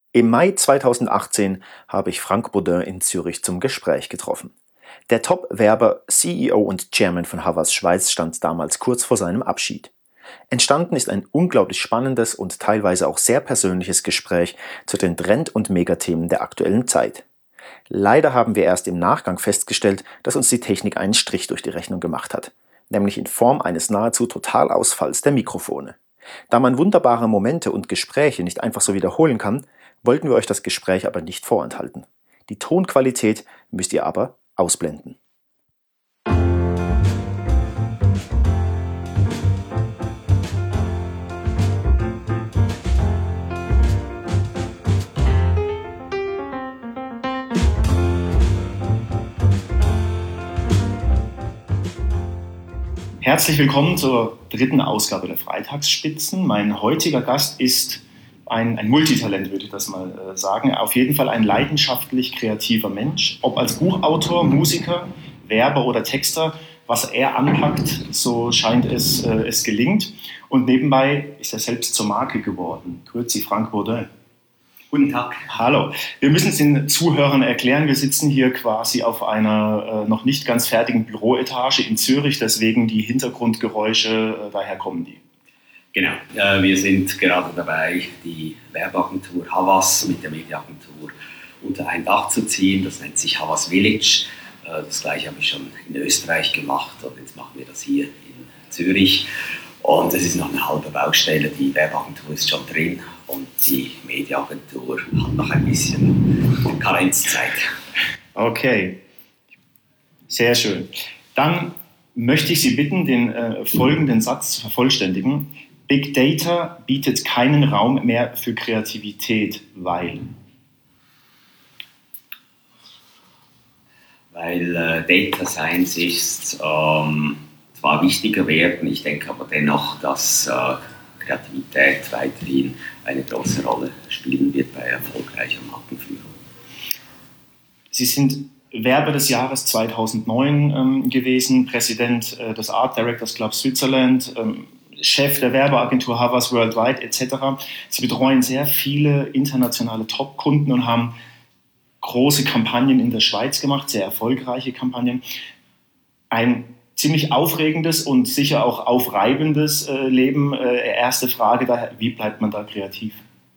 Im Mai 2018 habe ich Frank Baudin in Zürich zum Gespräch getroffen. Der Top-Werber, CEO und Chairman von Havas Schweiz stand damals kurz vor seinem Abschied. Entstanden ist ein unglaublich spannendes und teilweise auch sehr persönliches Gespräch zu den Trend- und Megathemen der aktuellen Zeit. Leider haben wir erst im Nachgang festgestellt, dass uns die Technik einen Strich durch die Rechnung gemacht hat, nämlich in Form eines nahezu Totalausfalls der Mikrofone. Da man wunderbare Momente und Gespräche nicht einfach so wiederholen kann, wollten wir euch das Gespräch aber nicht vorenthalten. Die Tonqualität müsst ihr aber ausblenden. Herzlich willkommen zur dritten Ausgabe der Freitagsspitzen. Mein heutiger Gast ist ein Multitalent, würde ich das mal sagen. Auf jeden Fall ein leidenschaftlich kreativer Mensch. Ob als Buchautor, Musiker, Werber oder Texter, was er anpackt, so scheint es gelingt. Und nebenbei ist er selbst zur Marke geworden. Grüezi, Frank Baudin. Guten Tag. Hallo. Wir müssen es den Zuhörern erklären. Wir sitzen hier quasi auf einer noch nicht ganz fertigen Büroetage in Zürich. Deswegen die Hintergrundgeräusche, daher kommen die. Genau. Wir sind gerade dabei, die Werbeagentur Havas mit der Mediaagentur unter ein Dach zu ziehen. Das nennt sich Havas Village. Das gleiche habe ich schon in Österreich gemacht und jetzt machen wir das hier in Zürich. Und es ist noch eine halbe Baustelle. Die Werbeagentur ist schon drin und die Mediaagentur hat noch ein bisschen Karenzzeit. Okay, sehr schön. Dann möchte ich Sie bitten, den folgenden Satz zu vervollständigen. Big Data bietet keinen Raum mehr für Kreativität, weil Data Science ist zwar wichtiger werden, ich denke aber dennoch, dass Kreativität weiterhin eine große Rolle spielen wird bei erfolgreicher Markenführung. Sie sind Werber des Jahres 2009 gewesen, Präsident des Art Directors Club Switzerland, Chef der Werbeagentur Havas Worldwide etc. Sie betreuen sehr viele internationale Top-Kunden und haben große Kampagnen in der Schweiz gemacht, sehr erfolgreiche Kampagnen. Ein ziemlich aufregendes und sicher auch aufreibendes Leben. Erste Frage daher, wie bleibt man da kreativ?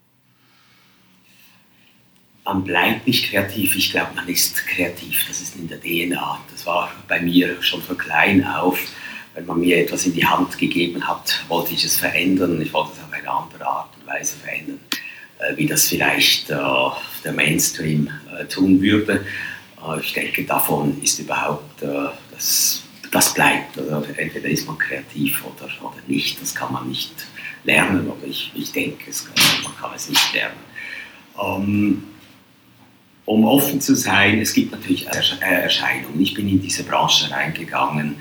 Man bleibt nicht kreativ, ich glaube, man ist kreativ, das ist in der DNA. Das war bei mir schon von klein auf. Wenn man mir etwas in die Hand gegeben hat, wollte ich es verändern. Ich wollte es auf eine andere Art und Weise verändern, wie das vielleicht der Mainstream tun würde. Ich denke, davon ist überhaupt, das bleibt. Also entweder ist man kreativ oder nicht. Das kann man nicht lernen, aber ich denke, man kann es nicht lernen. Um offen zu sein, es gibt natürlich Erscheinungen. Ich bin in diese Branche reingegangen,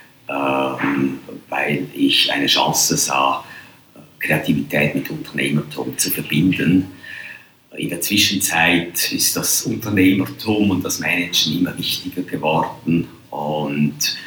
weil ich eine Chance sah, Kreativität mit Unternehmertum zu verbinden. In der Zwischenzeit ist das Unternehmertum und das Managen immer wichtiger geworden und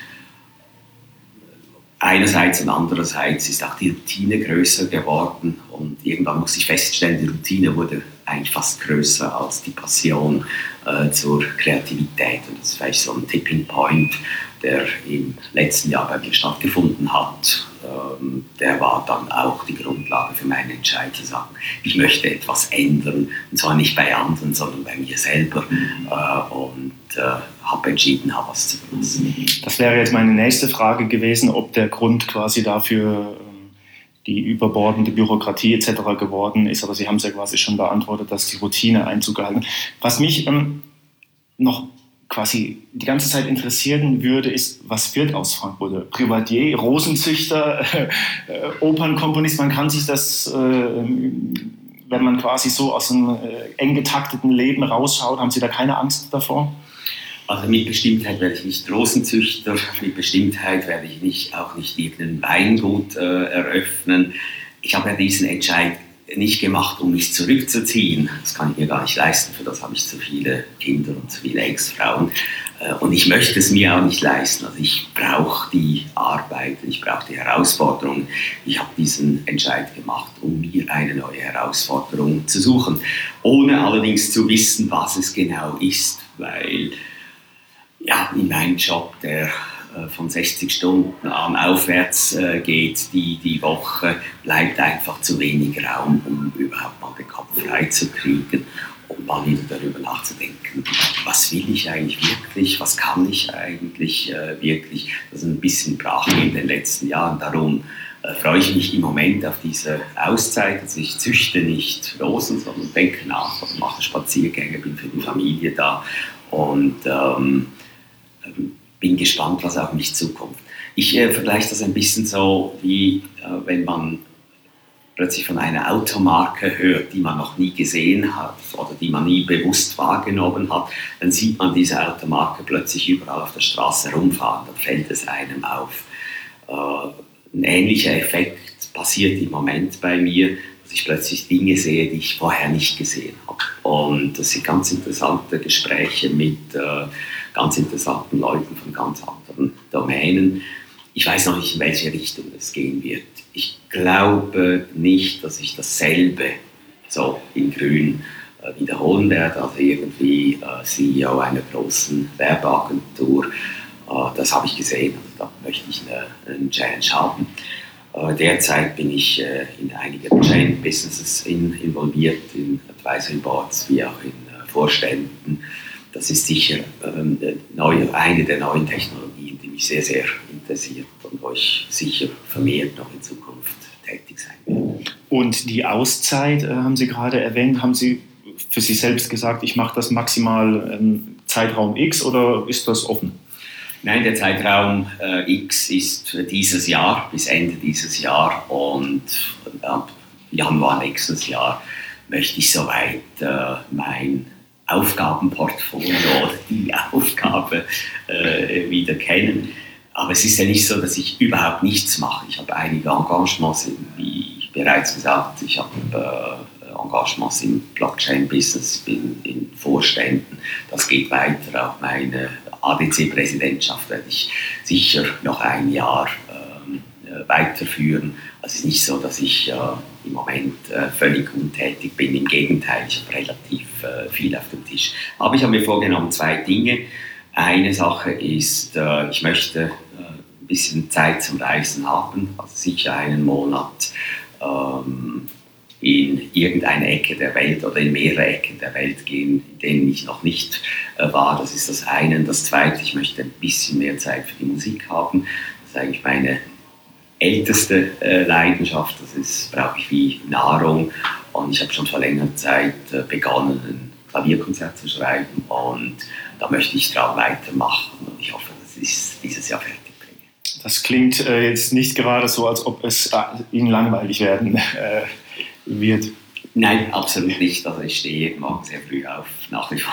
einerseits und andererseits ist auch die Routine größer geworden und irgendwann musste ich feststellen, die Routine wurde eigentlich fast größer als die Passion zur Kreativität und das ist vielleicht so ein Tipping Point, der im letzten Jahr bei mir stattgefunden hat. Der war dann auch die Grundlage für meinen Entscheid zu sagen, ich möchte etwas ändern, und zwar nicht bei anderen, sondern bei mir selber und habe entschieden, Havas zu verlassen. Das wäre jetzt meine nächste Frage gewesen, ob der Grund quasi dafür die überbordende Bürokratie etc. geworden ist, aber Sie haben es ja quasi schon beantwortet, dass die Routine Einzug gehalten hat. Was mich noch quasi die ganze Zeit interessieren würde, ist, was wird aus Frank Baudin? Privatier, Rosenzüchter, Opernkomponist, man kann sich das, wenn man quasi so aus einem eng getakteten Leben rausschaut, haben Sie da keine Angst davor? Also mit Bestimmtheit werde ich nicht Rosenzüchter, mit Bestimmtheit werde ich auch nicht irgendein Weingut eröffnen. Ich habe ja diesen Entscheid nicht gemacht, um mich zurückzuziehen. Das kann ich mir gar nicht leisten, für das habe ich zu viele Kinder und zu viele Ex-Frauen. Und ich möchte es mir auch nicht leisten. Also ich brauche die Arbeit, ich brauche die Herausforderung. Ich habe diesen Entscheid gemacht, um mir eine neue Herausforderung zu suchen, ohne allerdings zu wissen, was es genau ist, weil ja, in meinem Job, der von 60 Stunden an aufwärts geht, die Woche, bleibt einfach zu wenig Raum, um überhaupt mal den Kopf frei zu kriegen, um mal wieder darüber nachzudenken, was will ich eigentlich wirklich, was kann ich eigentlich wirklich. Das ist ein bisschen brach in den letzten Jahren, darum freue ich mich im Moment auf diese Auszeit. Also ich züchte nicht Rosen, sondern denke nach, also mache Spaziergänge, bin für die Familie da und bin gespannt, was auf mich zukommt. Ich vergleiche das ein bisschen so, wie wenn man plötzlich von einer Automarke hört, die man noch nie gesehen hat oder die man nie bewusst wahrgenommen hat, dann sieht man diese Automarke plötzlich überall auf der Straße rumfahren, dann fällt es einem auf. Ein ähnlicher Effekt passiert im Moment bei mir, dass ich plötzlich Dinge sehe, die ich vorher nicht gesehen habe. Und das sind ganz interessante Gespräche mit ganz interessanten Leuten von ganz anderen Domänen. Ich weiß noch nicht, in welche Richtung es gehen wird. Ich glaube nicht, dass ich dasselbe so in Grün wiederholen werde, also irgendwie CEO einer großen Werbeagentur. Das habe ich gesehen, also da möchte ich eine Challenge haben. Derzeit bin ich in einigen Chain-Businesses involviert, in Advisory Boards wie auch in Vorständen. Das ist sicher eine der neuen Technologien, die mich sehr, sehr interessiert und wo ich sicher vermehrt noch in Zukunft tätig sein werde. Und die Auszeit haben Sie gerade erwähnt. Haben Sie für sich selbst gesagt, ich mache das maximal Zeitraum X oder ist das offen? Nein, der Zeitraum X ist dieses Jahr, bis Ende dieses Jahr und ab Januar nächstes Jahr möchte ich soweit mein Aufgabenportfolio oder die Aufgabe wieder kennen. Aber es ist ja nicht so, dass ich überhaupt nichts mache. Ich habe einige Engagements, wie bereits gesagt, ich habe Engagements im Blockchain-Business, bin in Vorständen. Das geht weiter. Auch meine ADC-Präsidentschaft werde ich sicher noch ein Jahr weiterführen. Also es ist nicht so, dass ich im Moment völlig untätig bin. Im Gegenteil, ich habe relativ viel auf dem Tisch. Aber ich habe mir vorgenommen, 2 Dinge. Eine Sache ist, ich möchte ein bisschen Zeit zum Reisen haben, also sicher einen Monat in irgendeine Ecke der Welt oder in mehrere Ecken der Welt gehen, in denen ich noch nicht war. Das ist das eine. Das zweite, ich möchte ein bisschen mehr Zeit für die Musik haben. Das ist eigentlich meine älteste Leidenschaft. Das brauche ich wie Nahrung. Und ich habe schon vor längerer Zeit begonnen, ein Klavierkonzert zu schreiben. Und da möchte ich dran weitermachen. Und ich hoffe, dass ich es dieses Jahr fertig bringe. Das klingt jetzt nicht gerade so, als ob es Ihnen langweilig werden wird. Nein, absolut nicht. Also ich stehe jeden Morgen sehr früh auf, nach wie vor.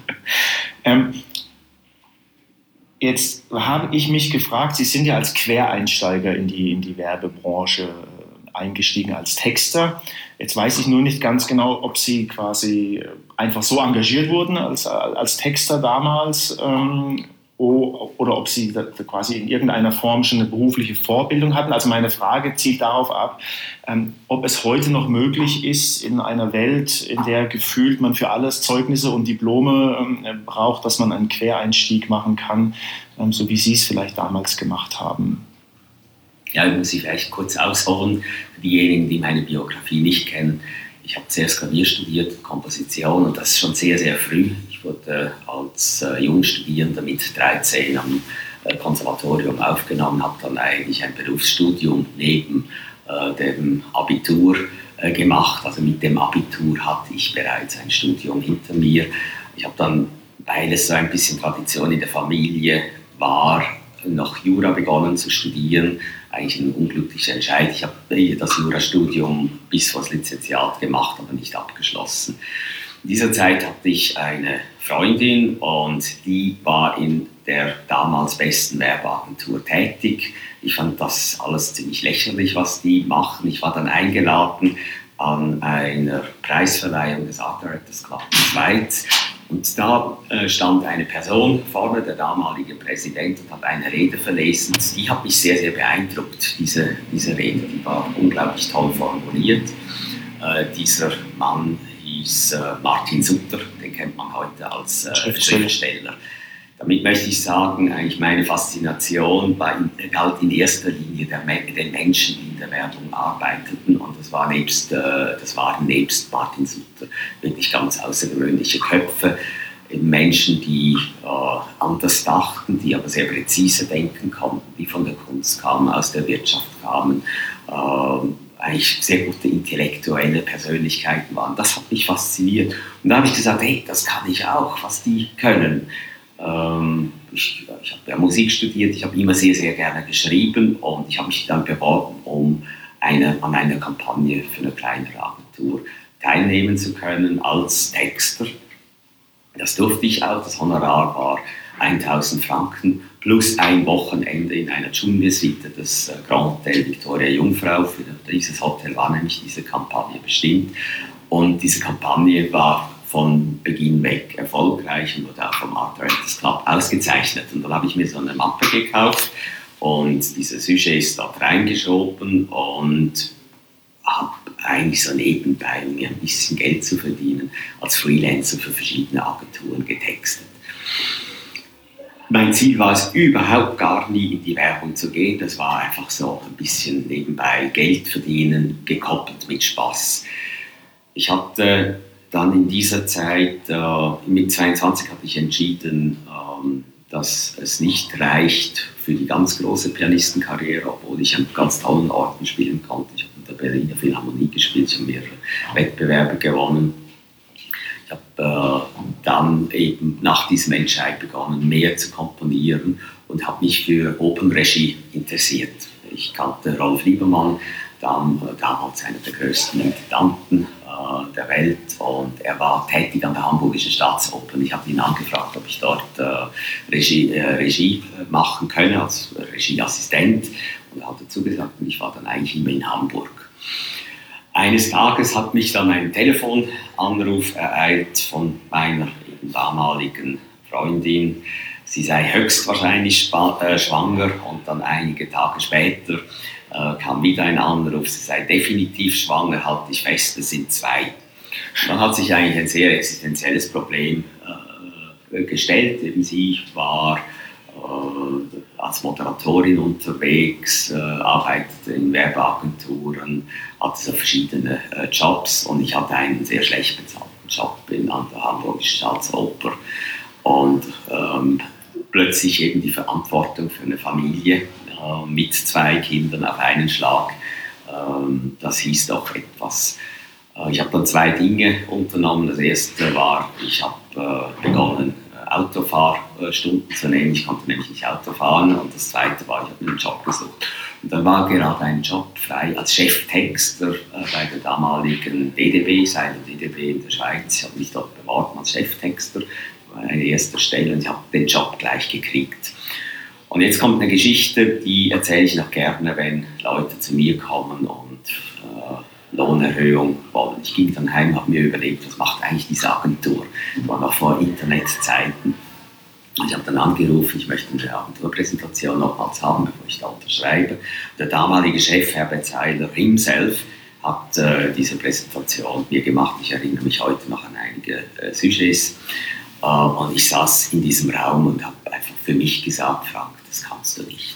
Jetzt habe ich mich gefragt, Sie sind ja als Quereinsteiger in die Werbebranche eingestiegen als Texter. Jetzt weiß ich nur nicht ganz genau, ob Sie quasi einfach so engagiert wurden als Texter damals oder ob Sie quasi in irgendeiner Form schon eine berufliche Vorbildung hatten. Also meine Frage zielt darauf ab, ob es heute noch möglich ist, in einer Welt, in der gefühlt man für alles Zeugnisse und Diplome braucht, dass man einen Quereinstieg machen kann, so wie Sie es vielleicht damals gemacht haben. Ja, ich muss vielleicht kurz ausholen, für diejenigen, die meine Biografie nicht kennen. Ich habe zuerst Klavier studiert, Komposition, und das schon sehr, sehr früh. Ich wurde als Jungstudierender mit 13 am Konservatorium aufgenommen, habe dann eigentlich ein Berufsstudium neben dem Abitur gemacht. Also mit dem Abitur hatte ich bereits ein Studium hinter mir. Ich habe dann, weil es so ein bisschen Tradition in der Familie war, noch Jura begonnen zu studieren. Eigentlich ein unglücklicher Entscheid. Ich habe das Jurastudium bis vor das Lizenziat gemacht, aber nicht abgeschlossen. In dieser Zeit hatte ich eine Freundin und die war in der damals besten Werbeagentur tätig. Ich fand das alles ziemlich lächerlich, was die machen. Ich war dann eingeladen an einer Preisverleihung des Art Directors Club in der Schweiz. Und da stand eine Person vorne, der damalige Präsident, und hat eine Rede verlesen. Die hat mich sehr, sehr beeindruckt, diese Rede. Die war unglaublich toll formuliert. Dieser Mann hieß Martin Sutter, den kennt man heute als Schriftsteller. Damit möchte ich sagen, eigentlich meine Faszination galt in erster Linie den Menschen, die in der Werbung arbeiteten. Und das waren nebst Martin Sutter wirklich ganz außergewöhnliche Köpfe, Menschen, die anders dachten, die aber sehr präzise denken konnten, die von der Kunst kamen, aus der Wirtschaft kamen, eigentlich sehr gute intellektuelle Persönlichkeiten waren. Das hat mich fasziniert. Und da habe ich gesagt, hey, das kann ich auch, was die können. Ich habe ja Musik studiert, ich habe immer sehr, sehr gerne geschrieben und ich habe mich dann beworben, um an einer Kampagne für eine kleinere Agentur teilnehmen zu können als Texter. Das durfte ich auch, das Honorar war 1000 Franken plus ein Wochenende in einer Dschungelsuite des Grand Hotel Victoria Jungfrau. Für dieses Hotel war nämlich diese Kampagne bestimmt und diese Kampagne war von Beginn weg erfolgreich und wurde auch vom Art Directors Club ausgezeichnet. Und dann habe ich mir so eine Mappe gekauft und diese Sujets dort reingeschoben und habe eigentlich so nebenbei, um mir ein bisschen Geld zu verdienen, als Freelancer für verschiedene Agenturen getextet. Mein Ziel war es überhaupt gar nie in die Werbung zu gehen. Das war einfach so ein bisschen nebenbei Geld verdienen, gekoppelt mit Spaß. Ich hatte dann in dieser Zeit, mit 22 hatte ich entschieden, dass es nicht reicht für die ganz große Pianistenkarriere, obwohl ich an ganz tollen Orten spielen konnte. Ich habe in der Berliner Philharmonie gespielt, ich habe mehrere Wettbewerbe gewonnen. Ich habe dann eben nach diesem Entscheid begonnen, mehr zu komponieren und habe mich für Opernregie interessiert. Ich kannte Rolf Liebermann, damals einer der größten Intendanten der Welt, und er war tätig an der Hamburgischen Staatsoper. Ich habe ihn angefragt, ob ich dort Regie machen könne, als Regieassistent, und er hat dazu gesagt, und ich war dann eigentlich immer in Hamburg. Eines Tages hat mich dann ein Telefonanruf ereilt von meiner damaligen Freundin. Sie sei höchstwahrscheinlich schwanger, und dann einige Tage später kam wieder ein Anruf, sie sei definitiv schwanger, halte ich fest, es sind 2. Und dann hat sich eigentlich ein sehr existenzielles Problem gestellt. Eben sie war als Moderatorin unterwegs, arbeitete in Werbeagenturen, hatte so verschiedene Jobs, und ich hatte einen sehr schlecht bezahlten Job an der Hamburgischen Staatsoper. Und plötzlich eben die Verantwortung für eine Familie mit 2 Kindern auf einen Schlag, das hieß doch etwas. Ich habe dann 2 Dinge unternommen. Das erste war, ich habe begonnen, Autofahrstunden zu nehmen. Ich konnte nämlich nicht Auto fahren. Und das zweite war, ich habe mir einen Job gesucht. Und dann war gerade ein Job frei als Cheftexter bei der damaligen DDB, Seil und DDB in der Schweiz. Ich habe mich dort beworben als Cheftexter, eine erste Stelle, und ich habe den Job gleich gekriegt. Und jetzt kommt eine Geschichte, die erzähle ich noch gerne, wenn Leute zu mir kommen und Lohnerhöhung wollen. Ich ging dann heim, habe mir überlegt, was macht eigentlich diese Agentur? Das war noch vor Internetzeiten. Ich habe dann angerufen, ich möchte eine Agenturpräsentation nochmals haben, bevor ich da unterschreibe. Der damalige Chef, Herbert Seiler himself, hat diese Präsentation mir gemacht. Ich erinnere mich heute noch an einige Sujets. Und ich saß in diesem Raum und habe einfach für mich gesagt, Frank, das kannst du nicht.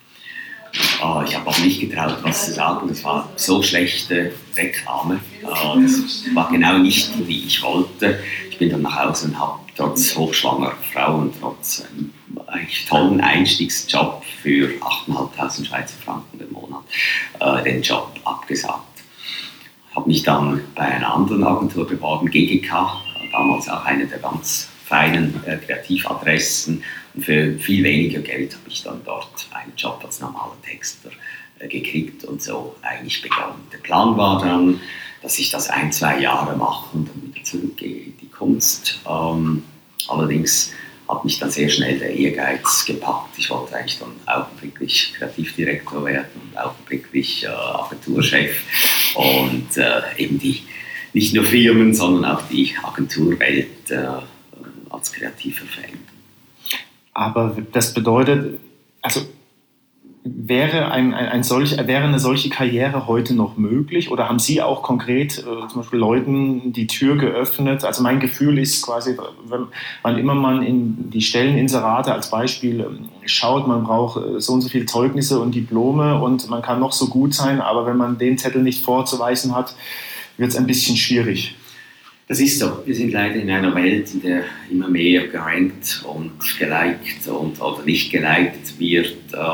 Ich habe auch nicht getraut, was zu sagen. Das war so schlechte Reklame. Das war genau nicht, wie ich wollte. Ich bin dann nach Hause und habe trotz hochschwangerer Frau und trotz einem eigentlich tollen Einstiegsjob für 8.500 Schweizer Franken im Monat den Job abgesagt. Ich habe mich dann bei einer anderen Agentur beworben, GGK, damals auch eine der ganz feinen Kreativadressen, und für viel weniger Geld habe ich dann dort einen Job als normaler Texter gekriegt und so eigentlich begonnen. Der Plan war dann, dass ich das 1-2 Jahre mache und dann wieder zurückgehe in die Kunst. Allerdings hat mich dann sehr schnell der Ehrgeiz gepackt. Ich wollte eigentlich dann augenblicklich Kreativdirektor werden und augenblicklich Agenturchef und eben nicht nur Firmen, sondern auch die Agenturwelt als Kreativer verändern. Aber das bedeutet, also wäre eine solche Karriere heute noch möglich oder haben Sie auch konkret zum Beispiel Leuten die Tür geöffnet? Also mein Gefühl ist quasi, wann immer man in die Stelleninserate als Beispiel schaut, man braucht so und so viele Zeugnisse und Diplome und man kann noch so gut sein, aber wenn man den Zettel nicht vorzuweisen hat, wird es ein bisschen schwierig. Das ist so. Wir sind leider in einer Welt, in der immer mehr gerankt und geliked oder nicht geliked wird.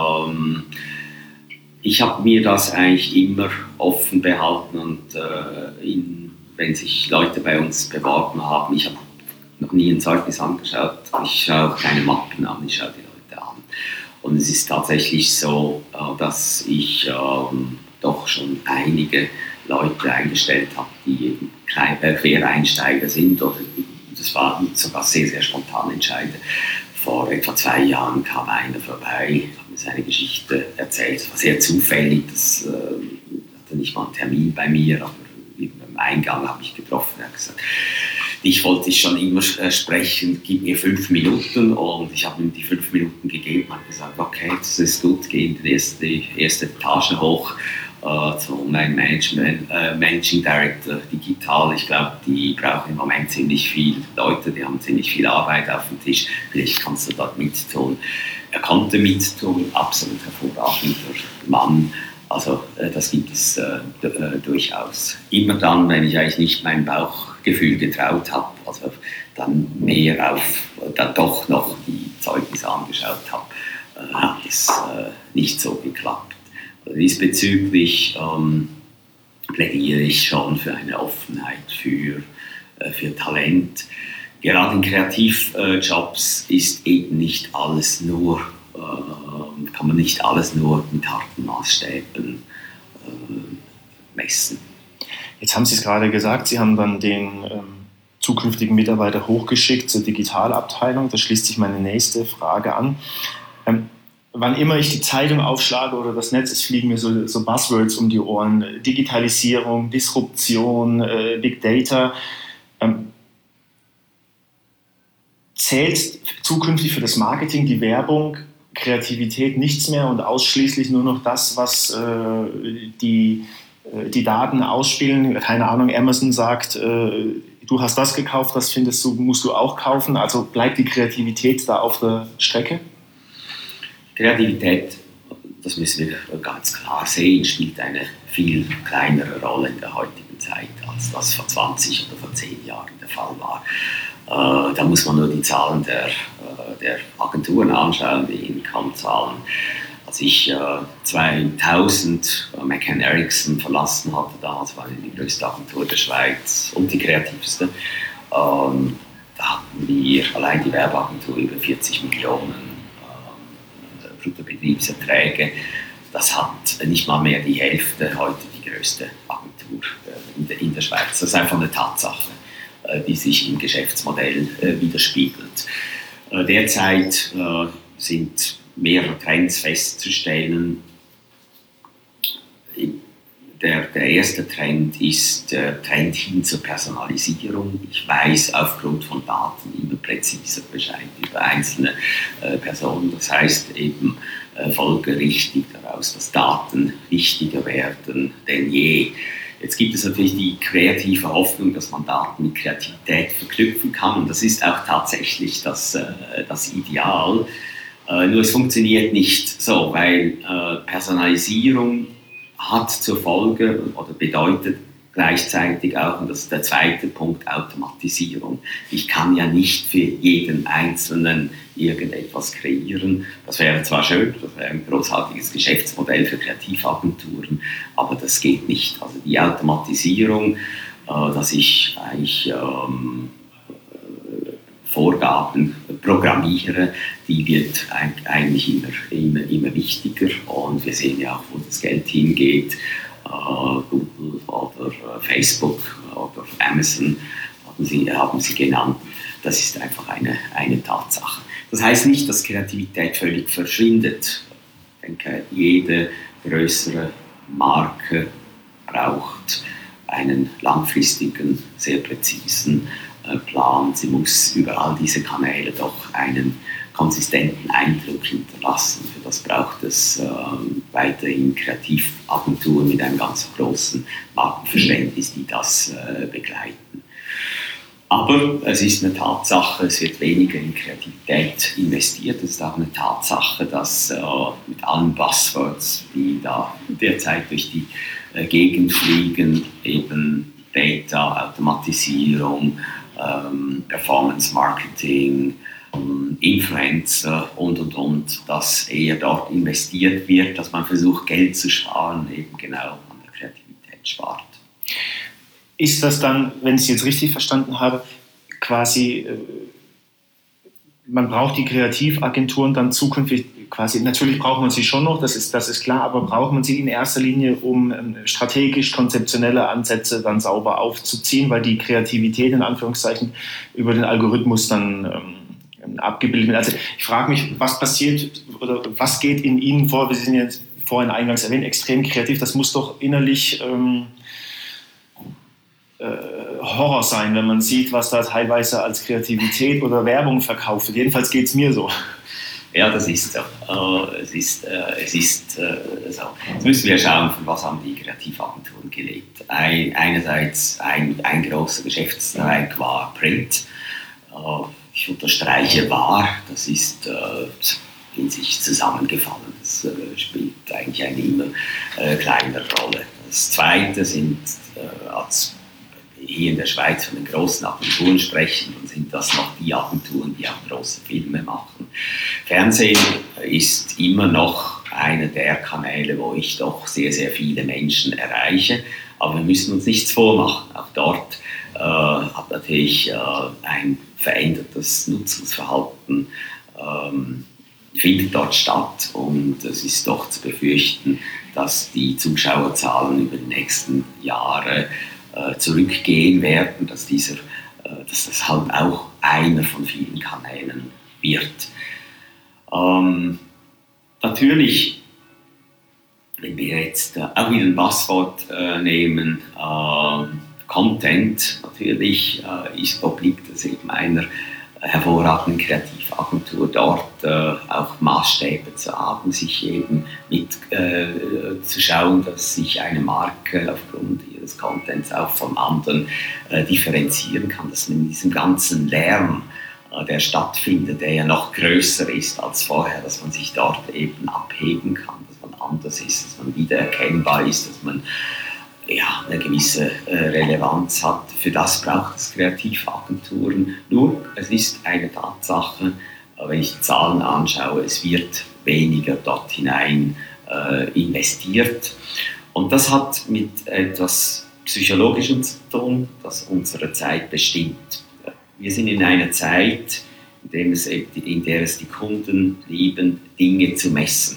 Ich habe mir das eigentlich immer offen behalten und wenn sich Leute bei uns beworben haben, ich habe noch nie ein Zeugnis angeschaut, ich schaue keine Mappen an, ich schaue die Leute an. Und es ist tatsächlich so, dass ich doch schon einige Leute eingestellt habe, die eben Quereinsteiger sind. Oder das waren sogar sehr, sehr spontane Entscheide. Vor etwa 2 Jahren kam einer vorbei, hat mir seine Geschichte erzählt. Es war sehr zufällig, das hatte nicht mal einen Termin bei mir, aber beim Eingang habe ich getroffen. Er hat gesagt, dich wollte ich schon immer sprechen, gib mir 5 Minuten. Und ich habe ihm die 5 Minuten gegeben und gesagt, okay, das ist gut, geh in die erste Etage hoch. Zum Managing Director digital. Ich glaube, die brauchen im Moment ziemlich viele Leute, die haben ziemlich viel Arbeit auf dem Tisch. Vielleicht kannst du dort mittun. Er konnte mittun, absolut hervorragender Mann. Also das gibt es durchaus. Immer dann, wenn ich eigentlich nicht meinem Bauchgefühl getraut habe, also dann dann doch noch die Zeugnisse angeschaut habe, hat es nicht so geklappt. Diesbezüglich plädiere ich schon für eine Offenheit für Talent. Gerade in Kreativjobs ist eben nicht alles nur, kann man nicht alles nur mit harten Maßstäben messen. Jetzt haben Sie es gerade gesagt, Sie haben dann den zukünftigen Mitarbeiter hochgeschickt zur Digitalabteilung. Da schließt sich meine nächste Frage an. Wann immer ich die Zeitung aufschlage oder das Netz, es fliegen mir so Buzzwords um die Ohren. Digitalisierung, Disruption, Big Data. Zählt zukünftig für das Marketing, die Werbung, Kreativität nichts mehr und ausschließlich nur noch das, was die Daten ausspielen? Keine Ahnung, Amazon sagt, du hast das gekauft, das findest du, musst du auch kaufen. Also bleibt die Kreativität da auf der Strecke? Kreativität, das müssen wir ganz klar sehen, spielt eine viel kleinere Rolle in der heutigen Zeit, als das vor 20 oder vor 10 Jahren der Fall war. Da muss man nur die Zahlen der Agenturen anschauen, die Income-Zahlen. Als ich 2000 McCann Erickson verlassen hatte, damals war die größte Agentur der Schweiz und die kreativste, da hatten wir allein die Werbeagentur über 40 Millionen Bruttobetriebserträge. Das hat nicht mal mehr die Hälfte heute die größte Agentur in der Schweiz. Das ist einfach eine Tatsache, die sich im Geschäftsmodell widerspiegelt. Derzeit sind mehrere Trends festzustellen. Der erste Trend ist der Trend hin zur Personalisierung. Ich weiß aufgrund von Daten immer präziser Bescheid über einzelne Personen. Das heißt eben folgerichtig daraus, dass Daten wichtiger werden denn je. Jetzt gibt es natürlich die kreative Hoffnung, dass man Daten mit Kreativität verknüpfen kann. Und das ist auch tatsächlich das Ideal. Nur es funktioniert nicht so, weil Personalisierung hat zur Folge oder bedeutet gleichzeitig auch, und das ist der zweite Punkt, Automatisierung. Ich kann ja nicht für jeden Einzelnen irgendetwas kreieren. Das wäre zwar schön, das wäre ein großartiges Geschäftsmodell für Kreativagenturen, aber das geht nicht. Also die Automatisierung, dass ich eigentlich Vorgaben programmiere, die wird eigentlich immer wichtiger, und wir sehen ja auch, wo das Geld hingeht. Google oder Facebook oder Amazon haben sie genannt. Das ist einfach eine Tatsache. Das heißt nicht, dass Kreativität völlig verschwindet. Ich denke, jede größere Marke braucht einen langfristigen, sehr präzisen plant. Sie muss über all diese Kanäle doch einen konsistenten Eindruck hinterlassen. Für das braucht es weiterhin Kreativagenturen mit einem ganz großen Markenverständnis, die das begleiten. Aber es ist eine Tatsache, es wird weniger in Kreativität investiert. Es ist auch eine Tatsache, dass mit allen Buzzwords, die da derzeit durch die Gegend fliegen, eben Data, Automatisierung, Performance Marketing, Influencer und, dass eher dort investiert wird, dass man versucht, Geld zu sparen, eben genau an der Kreativität spart. Ist das dann, wenn ich es jetzt richtig verstanden habe, quasi, man braucht die Kreativagenturen dann zukünftig quasi, natürlich braucht man sie schon noch, das ist klar, aber braucht man sie in erster Linie, um strategisch konzeptionelle Ansätze dann sauber aufzuziehen, weil die Kreativität in Anführungszeichen über den Algorithmus dann abgebildet wird. Also ich frage mich, was passiert oder was geht in Ihnen vor? Wir sind jetzt vorhin eingangs erwähnt, extrem kreativ, das muss doch innerlich Horror sein, wenn man sieht, was da teilweise als Kreativität oder Werbung verkauft wird. Jedenfalls geht es mir so. Ja, das ist so. Es ist so. Jetzt müssen wir schauen, von was haben die Kreativagenturen gelebt. Einerseits ein großer Geschäftszweig war Print. Ich unterstreiche war, das ist in sich zusammengefallen. Das spielt eigentlich eine immer kleinere Rolle. Das Zweite sind als hier in der Schweiz von den großen Agenturen sprechen, dann sind das noch die Agenturen, die auch große Filme machen. Fernsehen ist immer noch einer der Kanäle, wo ich doch sehr, sehr viele Menschen erreiche. Aber wir müssen uns nichts vormachen. Auch dort hat natürlich ein verändertes Nutzungsverhalten findet dort statt. Und es ist doch zu befürchten, dass die Zuschauerzahlen über die nächsten Jahre zurückgehen werden, dass das halt auch einer von vielen Kanälen wird. Natürlich, wenn wir jetzt auch wieder ein Buzzword nehmen, Content, natürlich obliegt es eben einer hervorragenden Kreativagentur dort auch Maßstäbe zu haben, sich eben zu schauen, dass sich eine Marke aufgrund ihres Contents auch vom anderen differenzieren kann, dass man in diesem ganzen Lärm, der stattfindet, der ja noch größer ist als vorher, dass man sich dort eben abheben kann, dass man anders ist, dass man wiedererkennbar ist, dass man eine gewisse Relevanz hat. Für das braucht es Kreativagenturen. Nur, es ist eine Tatsache, wenn ich die Zahlen anschaue, es wird weniger dort hinein investiert. Und das hat mit etwas Psychologischem zu tun, das unsere Zeit bestimmt. Wir sind in einer Zeit, in der es die Kunden lieben, Dinge zu messen.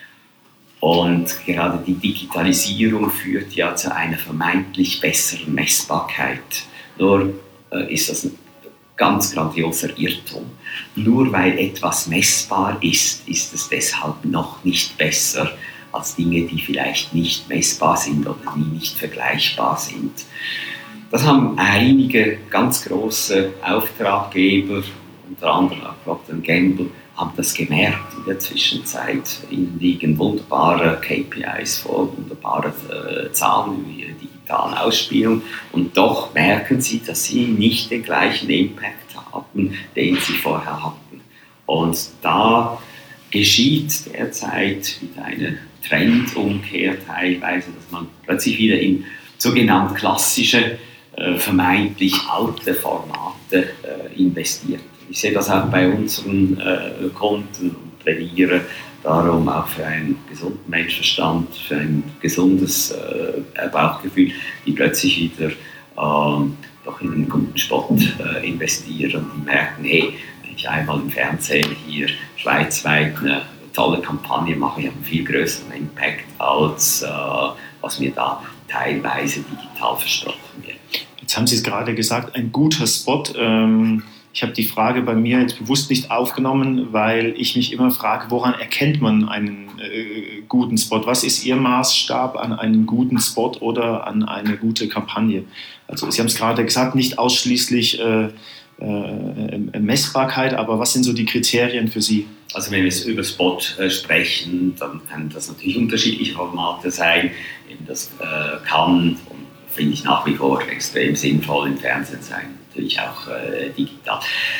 Und gerade die Digitalisierung führt ja zu einer vermeintlich besseren Messbarkeit. Nur ist das ein ganz grandioser Irrtum. Nur weil etwas messbar ist, ist es deshalb noch nicht besser als Dinge, die vielleicht nicht messbar sind oder die nicht vergleichbar sind. Das haben einige ganz große Auftraggeber, unter anderem auch Procter & Gamble, haben das gemerkt in der Zwischenzeit. Ihnen liegen wunderbare KPIs vor, wunderbare Zahlen über ihre digitalen Ausspielungen und doch merken sie, dass sie nicht den gleichen Impact haben, den sie vorher hatten. Und da geschieht derzeit wieder eine Trendumkehr teilweise, dass man plötzlich wieder in sogenannte klassische, vermeintlich alte Formate investiert. Ich sehe das auch bei unseren Kunden und plädiere darum auch für einen gesunden Menschenverstand, für ein gesundes Bauchgefühl, die plötzlich wieder doch in einen guten Spot investieren und merken, hey, wenn ich einmal im Fernsehen hier schweizweit eine tolle Kampagne mache, ich habe einen viel größeren Impact, als was mir da teilweise digital versprochen wird. Jetzt haben Sie es gerade gesagt, ein guter Spot. Ich habe die Frage bei mir jetzt bewusst nicht aufgenommen, weil ich mich immer frage, woran erkennt man einen guten Spot? Was ist Ihr Maßstab an einen guten Spot oder an eine gute Kampagne? Also Sie haben es gerade gesagt, nicht ausschließlich Messbarkeit, aber was sind so die Kriterien für Sie? Also wenn wir über Spot sprechen, dann können das natürlich unterschiedliche Formate sein. Eben das kann, und finde ich nach wie vor extrem sinnvoll, im Fernsehen sein, natürlich auch digital.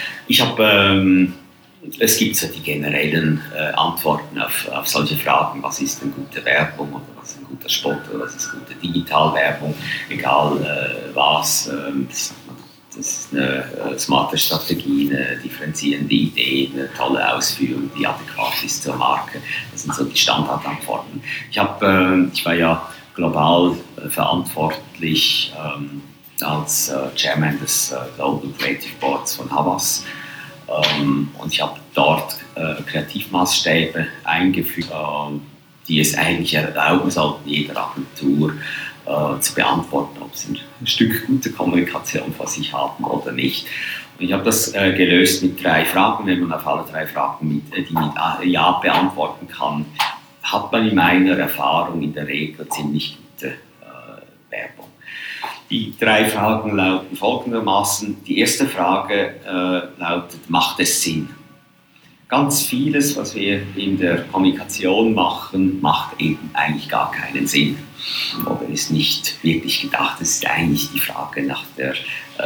Es gibt so die generellen Antworten auf solche Fragen, was ist eine gute Werbung oder was ist ein guter Spot oder was ist gute Digitalwerbung, egal was. Das ist eine smarte Strategie, eine differenzierende Idee, eine tolle Ausführung, die adäquat ist zur Marke. Das sind so die Standardantworten. Ich war ja global verantwortlich als Chairman des Global Creative Boards von Havas. Und ich habe dort Kreativmaßstäbe eingeführt, die es eigentlich erlauben sollten, jeder Agentur zu beantworten, ob sie ein Stück gute Kommunikation vor sich haben oder nicht. Und ich habe das gelöst mit 3 Fragen. Wenn man auf alle 3 Fragen die mit Ja beantworten kann, hat man in meiner Erfahrung in der Regel ziemlich gute Werbung. Die 3 Fragen lauten folgendermaßen. Die erste Frage lautet, macht es Sinn? Ganz vieles, was wir in der Kommunikation machen, macht eben eigentlich gar keinen Sinn. Oder ist nicht wirklich gedacht. Das ist eigentlich die Frage nach der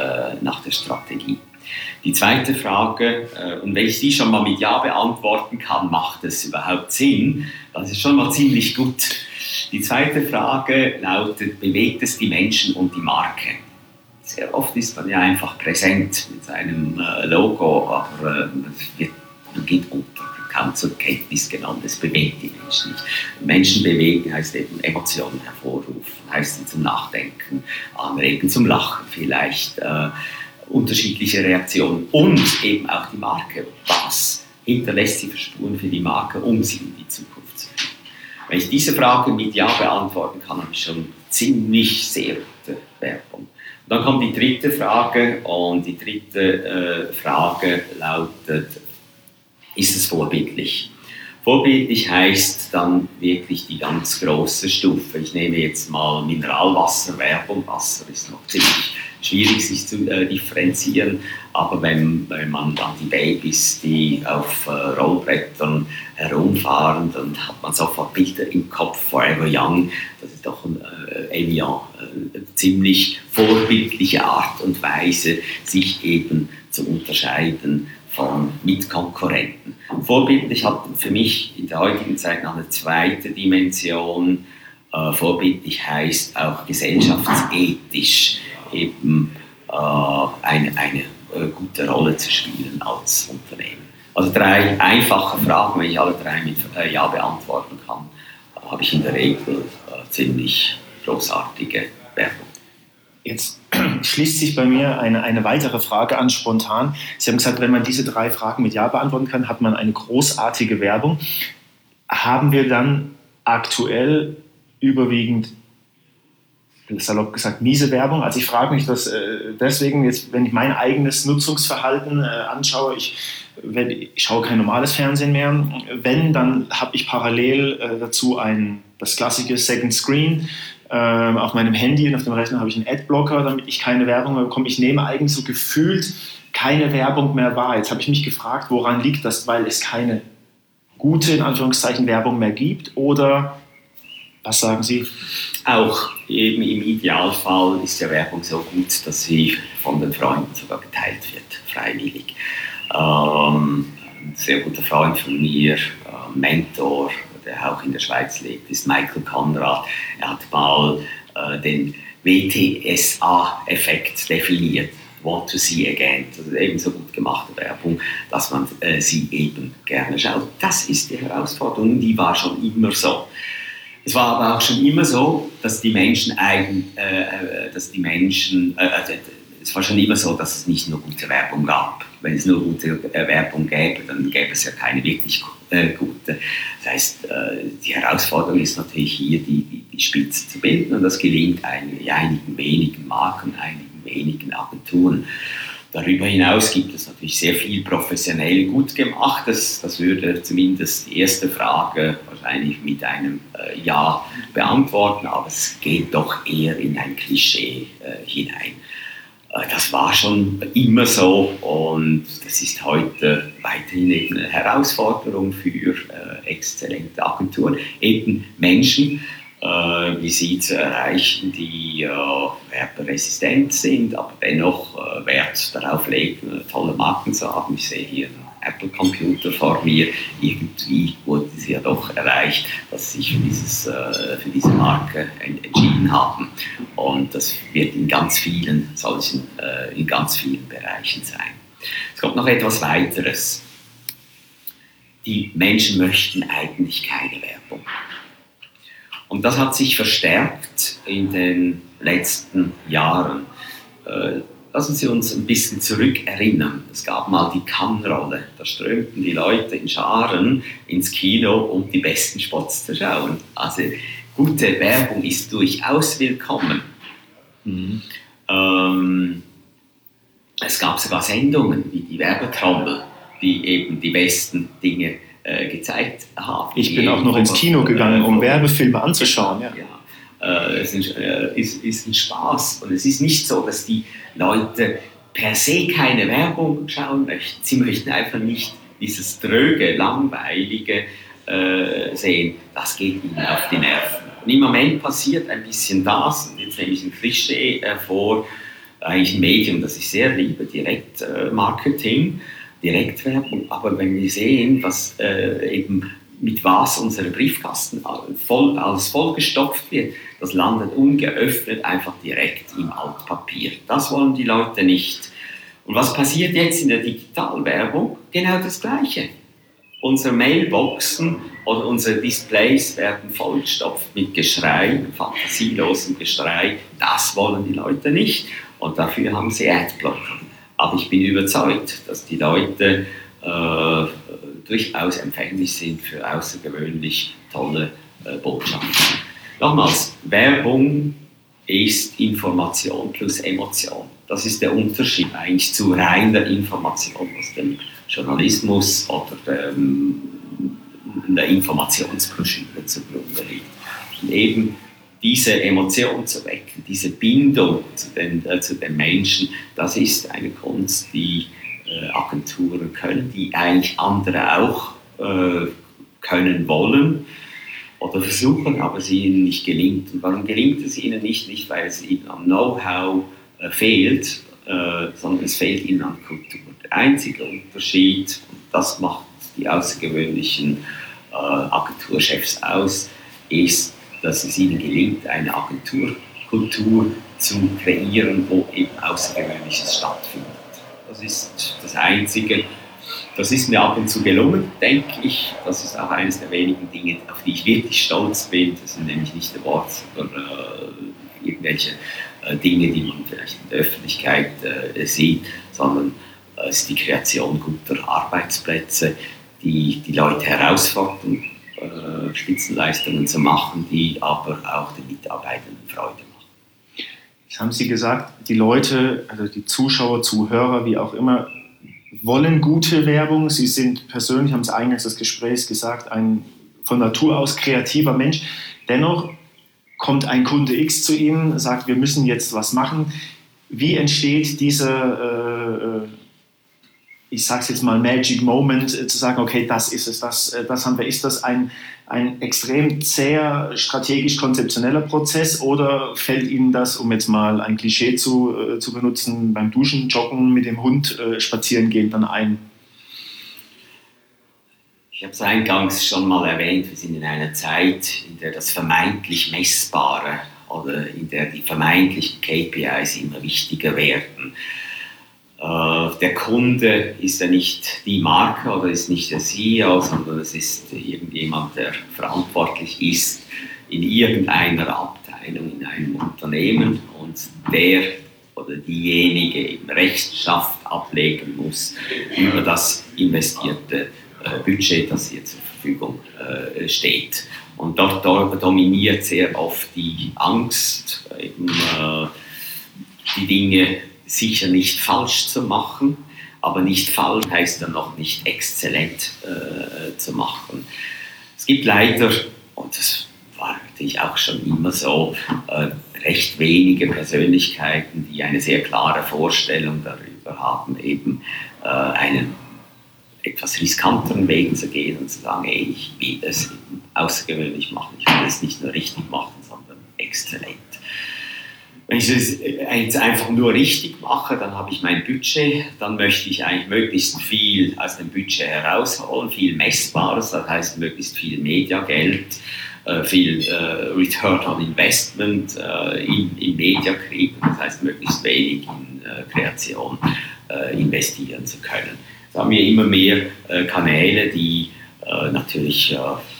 Strategie. Die zweite Frage, und wenn ich die schon mal mit Ja beantworten kann, macht es überhaupt Sinn? Das ist schon mal ziemlich gut. Die zweite Frage lautet, bewegt es die Menschen und die Marke? Sehr oft ist man ja einfach präsent mit seinem Logo, aber man geht unter, kaum zur Kenntnis genommen, es bewegt die Menschen nicht. Menschen bewegen heißt eben Emotionen hervorrufen, heißt sie zum Nachdenken anregen, zum Lachen vielleicht, unterschiedliche Reaktionen und eben auch die Marke. Was hinterlässt sie für Spuren für die Marke, um sie in die Zukunft zu führen? Wenn ich diese Frage mit Ja beantworten kann, habe ich schon ziemlich sehr gute Werbung. Und dann kommt die dritte Frage und die dritte Frage lautet, ist es vorbildlich? Vorbildlich heißt dann wirklich die ganz große Stufe. Ich nehme jetzt mal Mineralwasserwerbung. Wasser ist noch ziemlich schwierig, sich zu differenzieren. Aber wenn man dann die Babys, die auf Rollbrettern herumfahren, dann hat man sofort Bilder im Kopf. Forever Young, das ist doch eine ziemlich vorbildliche Art und Weise, sich eben zu unterscheiden von Mitkonkurrenten. Vorbildlich hat für mich in der heutigen Zeit noch eine zweite Dimension. Vorbildlich heißt auch gesellschaftsethisch eben eine gute Rolle zu spielen als Unternehmen. Also 3 einfache Fragen, wenn ich alle 3 mit Ja beantworten kann, habe ich in der Regel ziemlich großartige Werbung. Jetzt schließt sich bei mir eine weitere Frage an, spontan. Sie haben gesagt, wenn man diese 3 Fragen mit Ja beantworten kann, hat man eine großartige Werbung. Haben wir dann aktuell überwiegend, salopp gesagt, miese Werbung? Also ich frage mich das deswegen, jetzt, wenn ich mein eigenes Nutzungsverhalten anschaue, ich schaue kein normales Fernsehen mehr. Wenn, dann habe ich parallel dazu das klassische Second Screen. Auf meinem Handy und auf dem Rechner habe ich einen Adblocker, damit ich keine Werbung mehr bekomme. Ich nehme eigentlich so gefühlt keine Werbung mehr wahr. Jetzt habe ich mich gefragt, woran liegt das? Weil es keine gute, in Anführungszeichen, Werbung mehr gibt? Oder was sagen Sie? Auch eben im Idealfall ist ja Werbung so gut, dass sie von den Freunden sogar geteilt wird, freiwillig. Ein sehr guter Freund von mir, Mentor, der auch in der Schweiz lebt, ist Michael Conrad. Er hat mal den WTSA-Effekt definiert. Want to see again. Das ist eben so gut gemachte Werbung, dass man sie eben gerne schaut. Das ist die Herausforderung, die war schon immer so. Es war aber auch schon immer so, dass es war schon immer so, dass es nicht nur gute Werbung gab. Wenn es nur gute Werbung gäbe, dann gäbe es ja keine wirklich gute. Das heißt, die Herausforderung ist natürlich hier, die Spitze zu bilden, und das gelingt einigen wenigen Marken, einigen wenigen Agenturen. Darüber hinaus gibt es natürlich sehr viel professionell gut gemachtes. Das würde zumindest die erste Frage wahrscheinlich mit einem Ja beantworten, aber es geht doch eher in ein Klischee hinein. Das war schon immer so und das ist heute weiterhin eben eine Herausforderung für exzellente Agenturen, eben Menschen wie sie zu erreichen, die werberesistent sind, aber dennoch Wert darauf legen, tolle Marken zu haben. Ich sehe hier einen Apple-Computer vor mir. Irgendwie wurde es ja doch erreicht, dass sie sich für diese Marke entschieden haben. Und das wird in ganz vielen Bereichen sein. Es kommt noch etwas weiteres. Die Menschen möchten eigentlich keine Werbung. Und das hat sich verstärkt in den letzten Jahren. Lassen Sie uns ein bisschen zurückerinnern. Es gab mal die Cannes-Rolle. Da strömten die Leute in Scharen ins Kino, um die besten Spots zu schauen. Also gute Werbung ist durchaus willkommen. Es gab sogar Sendungen wie die Werbetrommel, die eben die besten Dinge gezeigt haben. Ich bin auch noch ins Kino gegangen, um Werbefilme anzuschauen. Es ist ein Spaß und es ist nicht so, dass die Leute per se keine Werbung schauen möchten. Sie möchten einfach nicht dieses dröge, langweilige sehen. Das geht ihnen auf die Nerven. Und im Moment passiert ein bisschen das, und jetzt nehme ich ein Klischee vor, eigentlich ein Medium, das ich sehr liebe, Direktmarketing. Direktwerbung, aber wenn wir sehen, was eben mit was unsere Briefkasten alles vollgestopft wird, das landet ungeöffnet einfach direkt im Altpapier. Das wollen die Leute nicht. Und was passiert jetzt in der Digitalwerbung? Genau das Gleiche. Unsere Mailboxen oder unsere Displays werden vollgestopft mit Geschrei, fantasielosem Geschrei. Das wollen die Leute nicht und dafür haben sie Adblocker. Aber ich bin überzeugt, dass die Leute durchaus empfänglich sind für außergewöhnlich tolle Botschaften. Nochmals, Werbung ist Information plus Emotion. Das ist der Unterschied eigentlich zu reiner Information aus dem Journalismus oder der Informationsbroschüre zugrunde liegt. Und eben diese Emotion zu wecken, diese Bindung zu den Menschen, das ist eine Kunst, die Agenturen können, die eigentlich andere auch können wollen oder versuchen, aber es ihnen nicht gelingt. Und warum gelingt es ihnen nicht? Nicht, weil es ihnen am Know-how fehlt, sondern es fehlt ihnen an Kultur. Der einzige Unterschied, und das macht die außergewöhnlichen Agenturchefs aus, ist, dass es ihnen gelingt, eine Agenturkultur zu kreieren, wo eben Außergewöhnliches stattfindet. Das ist das Einzige. Das ist mir ab und zu gelungen, denke ich. Das ist auch eines der wenigen Dinge, auf die ich wirklich stolz bin. Das sind nämlich nicht Awards oder irgendwelche Dinge, die man vielleicht in der Öffentlichkeit sieht, sondern es ist die Kreation guter Arbeitsplätze, die die Leute herausfordern, Spitzenleistungen zu machen, die aber auch den Mitarbeitenden Freude machen. Jetzt haben Sie gesagt, die Leute, also die Zuschauer, Zuhörer, wie auch immer, wollen gute Werbung. Sie sind persönlich, haben Sie eingangs des Gesprächs gesagt, ein von Natur aus kreativer Mensch. Dennoch kommt ein Kunde X zu Ihnen, sagt, wir müssen jetzt was machen. Wie entsteht dieser ich sage es jetzt mal, Magic Moment, zu sagen, okay, das ist es, das haben wir. Ist das ein extrem zäher, strategisch-konzeptioneller Prozess oder fällt Ihnen das, um jetzt mal ein Klischee zu benutzen, beim Duschen, Joggen, mit dem Hund spazieren gehen, dann ein? Ich habe es eingangs schon mal erwähnt, wir sind in einer Zeit, in der das vermeintlich Messbare oder in der die vermeintlichen KPIs immer wichtiger werden. Der Kunde ist ja nicht die Marke oder ist nicht der CEO, sondern es ist irgendjemand, der verantwortlich ist in irgendeiner Abteilung in einem Unternehmen und der oder diejenige eben Rechenschaft ablegen muss über das investierte Budget, das hier zur Verfügung steht. Und dort dominiert sehr oft die Angst, eben die Dinge sicher nicht falsch zu machen, aber nicht falsch heißt dann noch nicht exzellent zu machen. Es gibt leider, und das war natürlich auch schon immer so, recht wenige Persönlichkeiten, die eine sehr klare Vorstellung darüber haben, eben einen etwas riskanteren Weg zu gehen und zu sagen, ey, ich will es außergewöhnlich machen, ich will es nicht nur richtig machen, sondern exzellent. Wenn ich es jetzt einfach nur richtig mache, dann habe ich mein Budget, dann möchte ich eigentlich möglichst viel aus dem Budget herausholen, viel Messbares, das heißt möglichst viel Mediageld, viel Return on Investment in Media kriegen, das heißt möglichst wenig in Kreation investieren zu können. Da haben wir immer mehr Kanäle, die natürlich,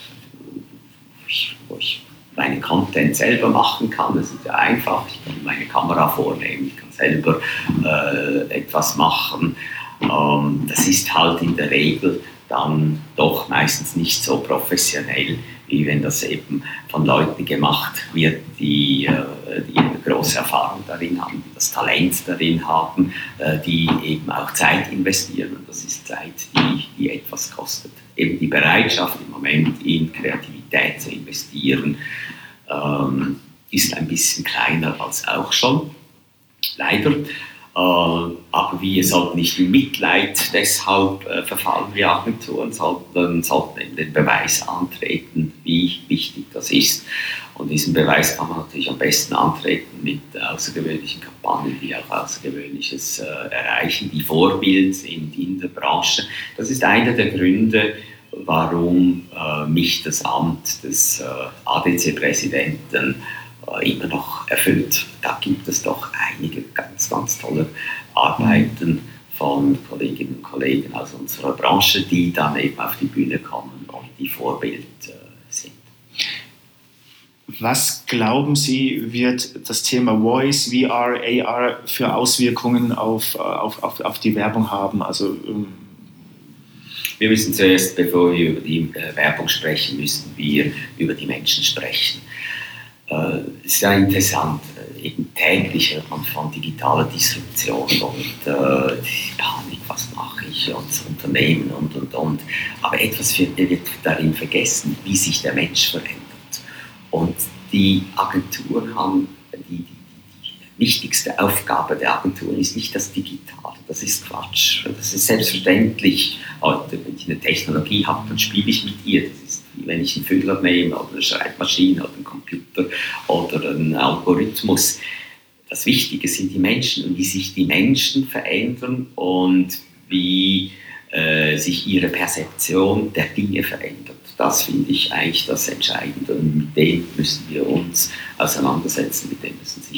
wo ich meinen Content selber machen kann. Das ist ja einfach. Ich kann meine Kamera vornehmen, ich kann selber etwas machen. Das ist halt in der Regel dann doch meistens nicht so professionell, wie wenn das eben von Leuten gemacht wird, die eine große Erfahrung darin haben, die das Talent darin haben, die eben auch Zeit investieren. Und das ist Zeit, die etwas kostet. Eben die Bereitschaft im Moment in Kreativität zu investieren, ist ein bisschen kleiner als auch schon, leider. Aber wir sollten nicht in Mitleid deshalb verfallen wie Agenturen, sondern sollten in den Beweis antreten, wie wichtig das ist. Und diesen Beweis kann man natürlich am besten antreten mit außergewöhnlichen Kampagnen, die auch Außergewöhnliches erreichen, die Vorbild sind in der Branche. Das ist einer der Gründe, warum mich das Amt des ADC-Präsidenten immer noch erfüllt. Da gibt es doch einige ganz, ganz tolle Arbeiten von Kolleginnen und Kollegen aus unserer Branche, die dann eben auf die Bühne kommen und die Vorbild sind. Was glauben Sie, wird das Thema Voice, VR, AR für Auswirkungen auf die Werbung haben? Also, wir müssen zuerst, bevor wir über die Werbung sprechen, müssen wir über die Menschen sprechen. Es ist ja interessant, eben täglich hört man von digitaler Disruption und die Panik, was mache ich, und das Unternehmen und. Aber etwas wird darin vergessen, wie sich der Mensch verändert. Und die Agenturen haben, die wichtigste Aufgabe der Agenturen ist nicht das Digitale, das ist Quatsch. Das ist selbstverständlich, heute, wenn ich eine Technologie habe, dann spiele ich mit ihr. Das ist wie wenn ich einen Füller nehme oder eine Schreibmaschine oder einen Computer oder einen Algorithmus. Das Wichtige sind die Menschen und wie sich die Menschen verändern und wie sich ihre Perzeption der Dinge verändert. Das finde ich eigentlich das Entscheidende und mit dem müssen wir uns auseinandersetzen, mit dem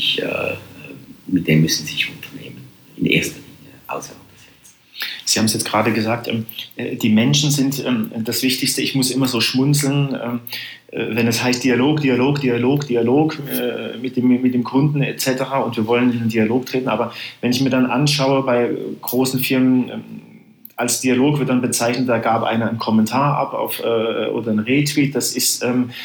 müssen sich Unternehmen in erster Linie auseinandersetzen. Sie haben es jetzt gerade gesagt, die Menschen sind das Wichtigste. Ich muss immer so schmunzeln, wenn es heißt Dialog mit dem Kunden etc. und wir wollen in den Dialog treten. Aber wenn ich mir dann anschaue, bei großen Firmen als Dialog wird dann bezeichnet, da gab einer einen Kommentar ab oder einen Retweet. Das ist,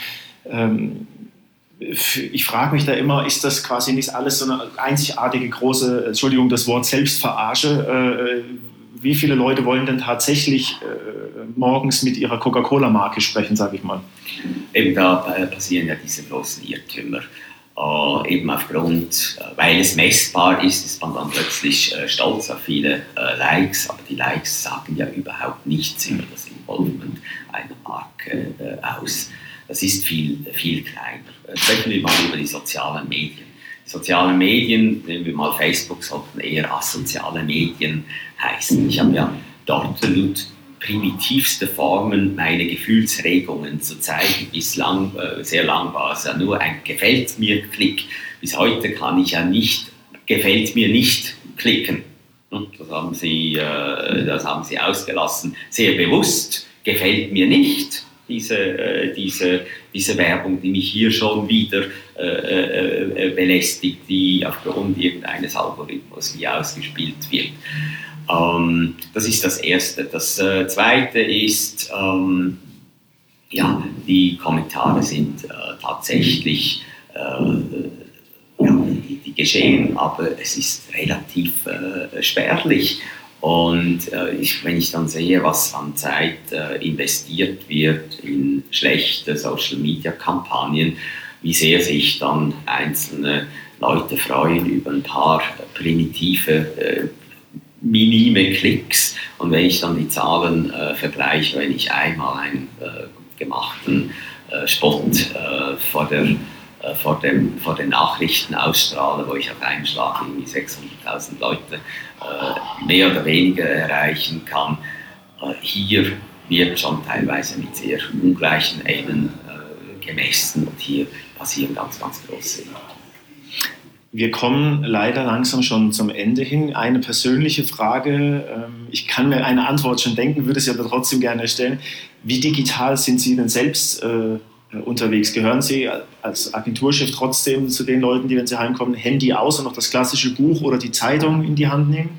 ich frage mich da immer, ist das quasi nicht alles so eine einzigartige große, Entschuldigung, das Wort Selbstverarsche? Wie viele Leute wollen denn tatsächlich morgens mit ihrer Coca-Cola-Marke sprechen, sage ich mal? Eben da passieren ja diese großen Irrtümer. Eben aufgrund, weil es messbar ist, ist man dann plötzlich stolz auf viele Likes, aber die Likes sagen ja überhaupt nichts über das Involvement einer Marke aus. Das ist viel, viel kleiner. Sprechen wir mal über die sozialen Medien. Die sozialen Medien, nehmen wir mal Facebook, sollten eher asoziale Medien heißen. Ich habe ja dort primitivste Formen, meine Gefühlsregungen zu zeigen. Bislang, sehr lang war es ja nur ein Gefällt mir-Klick. Bis heute kann ich ja nicht Gefällt mir nicht klicken. Das haben sie ausgelassen. Sehr bewusst, gefällt mir nicht. Diese Werbung, die mich hier schon wieder belästigt, die aufgrund irgendeines Algorithmus wie ausgespielt wird. Das ist das Erste. Das Zweite ist, die Kommentare sind tatsächlich, die geschehen, aber es ist relativ spärlich. Und wenn ich dann sehe, was an Zeit investiert wird in schlechte Social-Media-Kampagnen, wie sehr sich dann einzelne Leute freuen über ein paar primitive, minime Klicks. Und wenn ich dann die Zahlen vergleiche, wenn ich einmal einen gemachten Spot vor den Nachrichten ausstrahle, wo ich auf einen Schlag irgendwie 600.000 Leute mehr oder weniger erreichen kann. Hier wird schon teilweise mit sehr ungleichen Ebenen gemessen und hier passieren ganz, ganz große Dinge. Wir kommen leider langsam schon zum Ende hin. Eine persönliche Frage, ich kann mir eine Antwort schon denken, würde sie aber trotzdem gerne stellen. Wie digital sind Sie denn selbst unterwegs? Gehören Sie als Agenturchef trotzdem zu den Leuten, die, wenn Sie heimkommen, Handy aus und noch das klassische Buch oder die Zeitung in die Hand nehmen?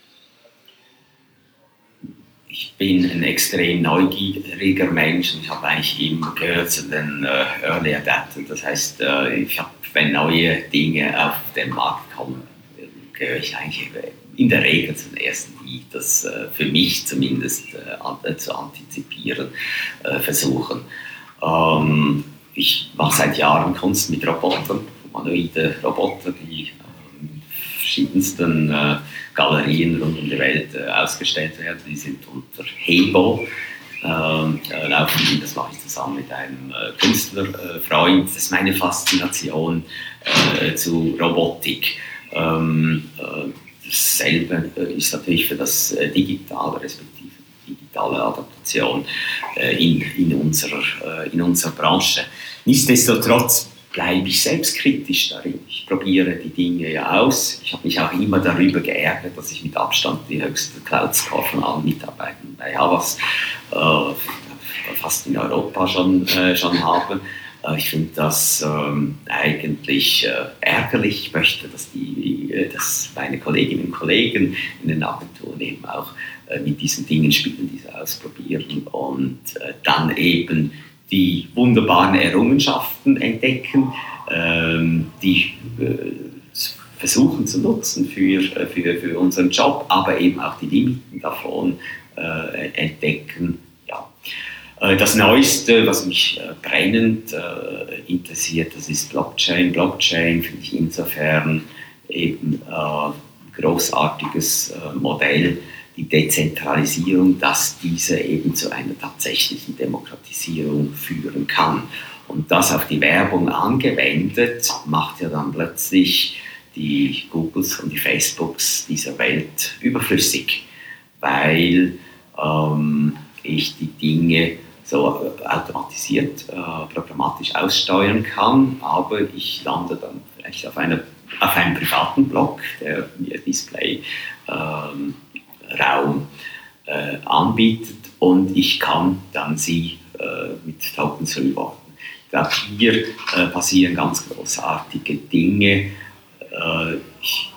Ich bin ein extrem neugieriger Mensch und ich habe eigentlich immer gehört zu den Early Adaptern. Das heißt, wenn neue Dinge auf den Markt kommen, gehöre ich eigentlich in der Regel zum ersten, die das für mich zumindest zu antizipieren versuchen. Ich mache seit Jahren Kunst mit Robotern, humanoide Roboter, die in verschiedensten Galerien rund um die Welt ausgestellt werden. Die sind unter Hebo laufen die. Das mache ich zusammen mit einem Künstlerfreund. Das ist meine Faszination zu Robotik. Dasselbe ist natürlich für das Digitale, respektive digitale Adaptation in unserer Branche. Nichtsdestotrotz bleibe ich selbstkritisch darin. Ich probiere die Dinge ja aus. Ich habe mich auch immer darüber geärgert, dass ich mit Abstand die höchste Cloud-Score von allen Mitarbeitern bei Havas fast in Europa schon habe. Ich finde das eigentlich ärgerlich. Ich möchte, dass meine Kolleginnen und Kollegen in den Agenturen eben auch mit diesen Dingen spielen, diese ausprobieren und dann eben die wunderbaren Errungenschaften entdecken, die versuchen zu nutzen für unseren Job, aber eben auch die Limiten davon entdecken. Ja. Das Neueste, was mich brennend interessiert, das ist Blockchain. Blockchain finde ich insofern eben großartiges Modell, die Dezentralisierung, dass diese eben zu einer tatsächlichen Demokratisierung führen kann. Und das auf die Werbung angewendet, macht ja dann plötzlich die Googles und die Facebooks dieser Welt überflüssig, weil ich die Dinge so automatisiert, programmatisch aussteuern kann, aber ich lande dann vielleicht auf einem privaten Blog, der mir Display-Raum anbietet und ich kann dann sie mit Tokens rewarden. Ich glaube, hier passieren ganz großartige Dinge. Ich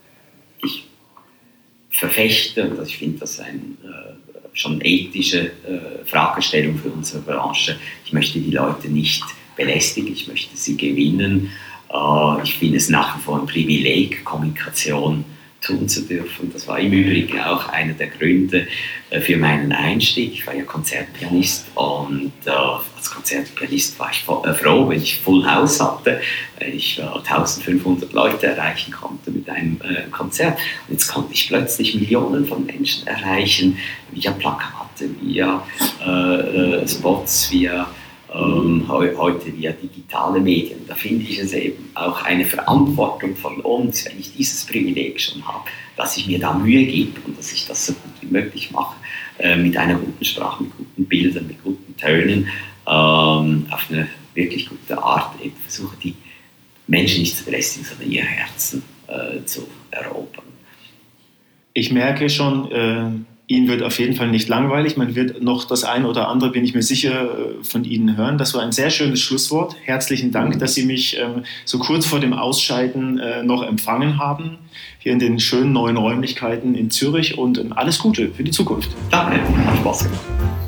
verfechte, und ich finde das schon ethische Fragestellung für unsere Branche. Ich möchte die Leute nicht belästigen, ich möchte sie gewinnen. Ich finde es nach wie vor ein Privileg, Kommunikation tun zu dürfen. Das war im Übrigen auch einer der Gründe für meinen Einstieg. Ich war ja Konzertpianist und als Konzertpianist war ich froh, wenn ich Full House hatte, wenn ich 1500 Leute erreichen konnte mit einem Konzert. Und jetzt konnte ich plötzlich Millionen von Menschen erreichen, via Plakate, via Spots, via heute via digitale Medien. Da finde ich es eben auch eine Verantwortung von uns, wenn ich dieses Privileg schon habe, dass ich mir da Mühe gebe und dass ich das so gut wie möglich mache, mit einer guten Sprache, mit guten Bildern, mit guten Tönen, auf eine wirklich gute Art eben versuche, die Menschen nicht zu belästigen, sondern ihr Herzen zu erobern. Ich merke schon, Ihnen wird auf jeden Fall nicht langweilig. Man wird noch das ein oder andere, bin ich mir sicher, von Ihnen hören. Das war ein sehr schönes Schlusswort. Herzlichen Dank, dass Sie mich so kurz vor dem Ausscheiden noch empfangen haben, hier in den schönen neuen Räumlichkeiten in Zürich. Und alles Gute für die Zukunft. Danke, hat Spaß gemacht.